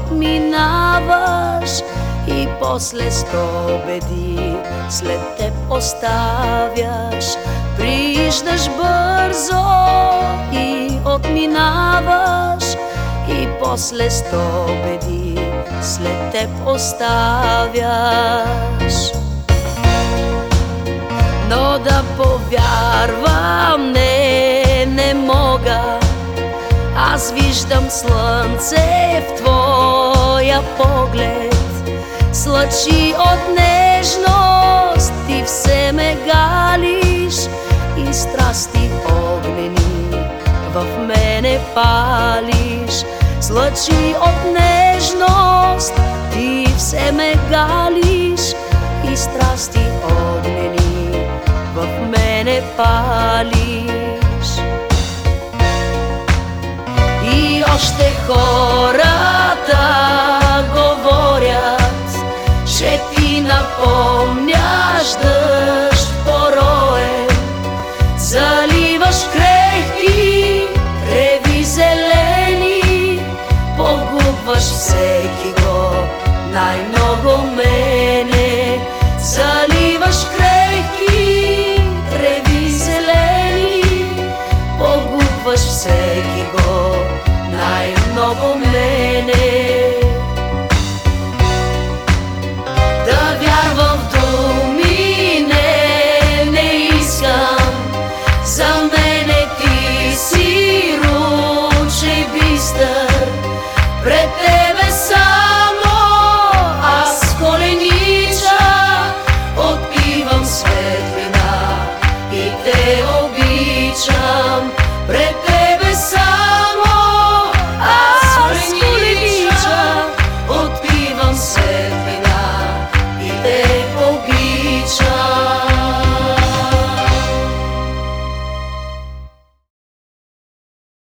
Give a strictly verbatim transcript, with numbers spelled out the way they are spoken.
отминаваш и после сто беди след теб оставяш. Прииждаш бързо и отминаваш и после сто беди след теб оставяш. Но да повярвам, не, не мога. Аз виждам слънце в твоя поглед, с лъчи от нежност ти все ме галиш и страсти огнени в мене палиш. С лъчи от нежност ти все ме галиш и страсти огнени в мене палиш. И още хората говорят, ще ти напомняш дъжд пороен, заливаш крехки треви зелени, погубваш всеки го, най-много мене. Заливаш крехки треви зелени, погубваш всеки го, най-много мене. Да вярвам в думи не, не искам, за